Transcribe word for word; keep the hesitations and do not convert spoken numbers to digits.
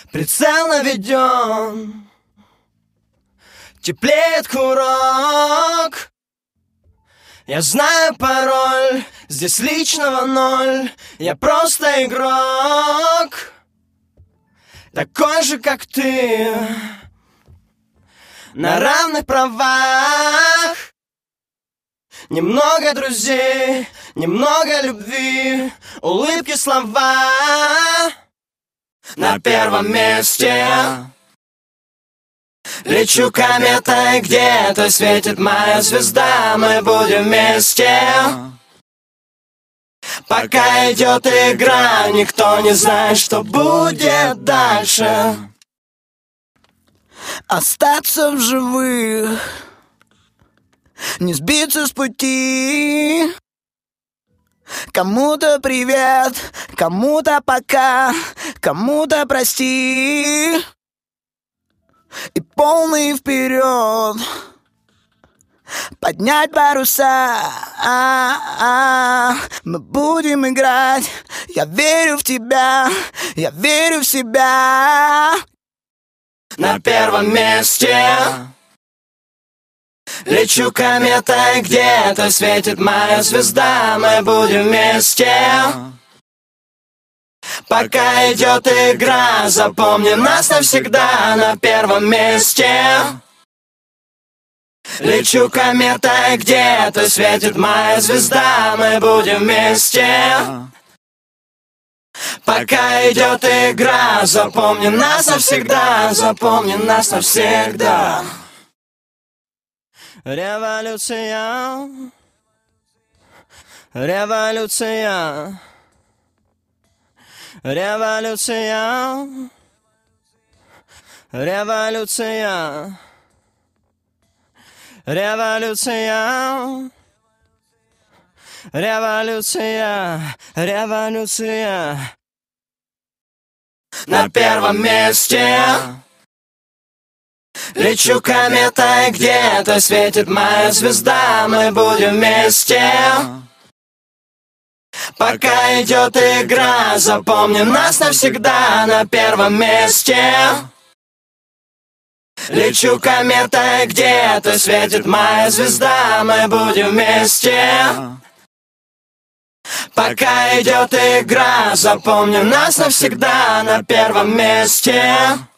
Прицел наведен, теплеет курок. Я знаю пароль, здесь личного ноль. Я просто игрок, такой же, как ты, на равных правах. Немного друзей, немного любви, улыбки, слова. На первом месте лечу кометой, где-то светит моя звезда. Мы будем вместе, пока идет игра. Никто не знает, что будет дальше. Остаться в живых, не сбиться с пути. Кому-то привет, кому-то пока, кому-то прости. И полный вперед, поднять паруса. А-а-а. Мы будем играть. Я верю в тебя, я верю в себя. На первом месте лечу кометой, где-то светит моя звезда. Мы будем вместе, пока идет игра. Запомни нас навсегда. На первом месте лечу кометой, где-то светит моя звезда. Мы будем вместе, пока идет игра. Запомни нас навсегда. Запомни нас навсегда. Революция, революция, революция, революция, революция, революция, революция. На первом месте лечу кометой, где-то светит моя звезда. Мы будем вместе, пока идет игра. Запомни нас навсегда. На первом месте лечу кометой, где-то светит моя звезда. Мы будем вместе, пока идет игра. Запомни нас навсегда. На первом месте